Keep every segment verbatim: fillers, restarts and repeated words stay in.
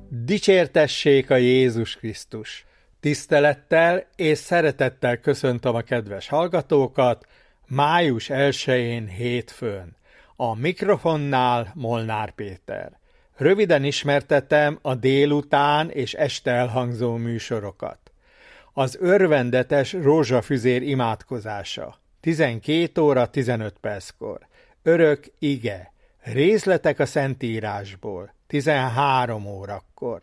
Dicsértessék a Jézus Krisztus! Tisztelettel és szeretettel köszöntöm a kedves hallgatókat május elsején hétfőn. A mikrofonnál Molnár Péter. Röviden ismertetem a délután és este elhangzó műsorokat. Az örvendetes rózsafüzér imádkozása. tizenkét óra tizenöt perckor. Örök ige. Részletek a Szentírásból. tizenhárom órakor.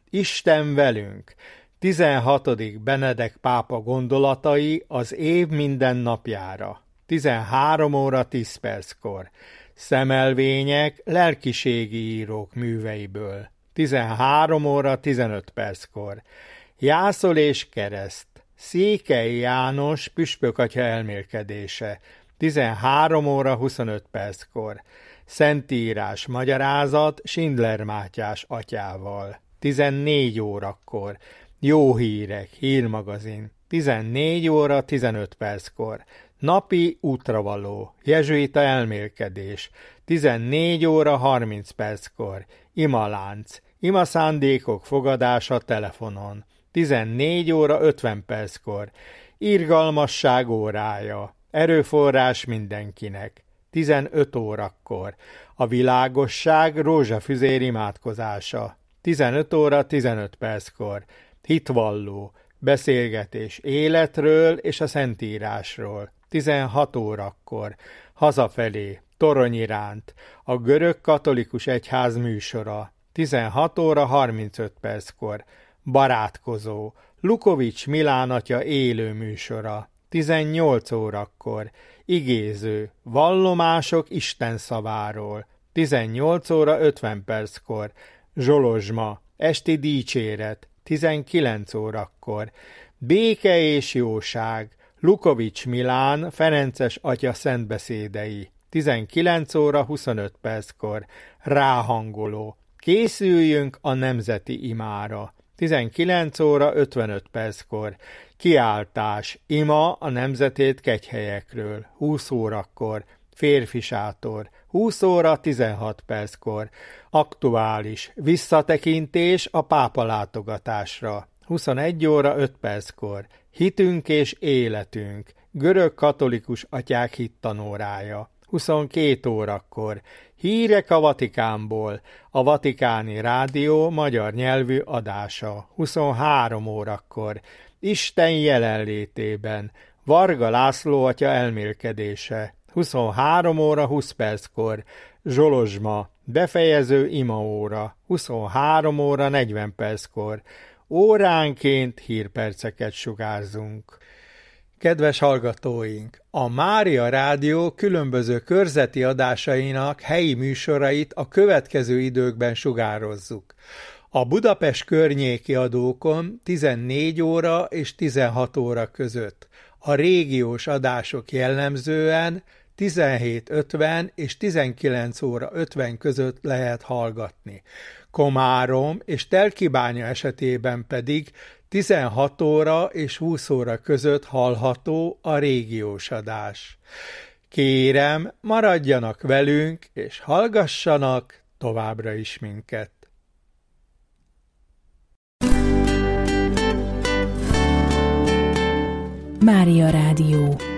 Isten velünk. tizenhatodik Benedek pápa gondolatai az év minden napjára. tizenhárom óra tíz perckor. Szemelvények lelkiségi írók műveiből. tizenhárom óra tizenöt perckor. Jászol és kereszt. Székely János püspökatya elmélkedése. tizenhárom óra huszonöt perckor. Szentírás magyarázat Schindler Mátyás atyával. tizennégy órakor. Jó hírek, hírmagazin. tizennégy óra tizenöt perckor. Napi útravaló, jezsuita elmélkedés. tizennégy óra harminc perckor. Imalánc, ima szándékok fogadása telefonon. tizennégy óra ötven perckor. Irgalmasság órája. Erőforrás mindenkinek. tizenöt órakor. A világosság rózsafüzér imádkozása. tizenöt óra tizenöt perckor. Hitvalló. Beszélgetés életről és a Szentírásról. tizenhat órakor. Hazafelé. Torony iránt. A görög katolikus egyház műsora. tizenhat óra harmincöt perckor. Barátkozó. Lukovics Milán atya élő műsora. tizennyolc órakor. Igéző. Vallomások Isten szaváról. tizennyolc óra ötven perckor. Zsolozsma. Esti dicséret. tizenkilenc órakor. Béke és jóság. Lukovics Milán Ferences atya szentbeszédei. tizenkilenc óra huszonöt perckor. Ráhangoló. Készüljünk a nemzeti imára. tizenkilenc óra ötvenöt perckor. Kiáltás. Ima a nemzetét kegyhelyekről. húsz órakor. Férfi sátor. húsz óra tizenhat perckor. Aktuális. Visszatekintés a pápa látogatásra. huszonegy óra öt perckor. Hitünk és életünk. Görög katolikus atyák hittanórája. huszonkét órakor. Hírek a Vatikánból. A Vatikáni Rádió magyar nyelvű adása. huszonhárom órakor. Isten jelenlétében. Varga László atya elmélkedése. huszonhárom óra húsz perckor. Zsolozsma. Befejező imaóra. huszonhárom óra negyven perckor. Óránként hírperceket sugárzunk. Kedves hallgatóink! A Mária Rádió különböző körzeti adásainak helyi műsorait a következő időkben sugározzuk. A Budapest környéki adókon tizennégy óra és tizenhat óra között. A régiós adások jellemzően tizenhét ötven és tizenkilenc óra ötven között lehet hallgatni. Komárom és Telkibánya esetében pedig tizenhat óra és húsz óra között hallható a régiós adás. Kérem, maradjanak velünk és hallgassanak továbbra is minket. Mária Rádió.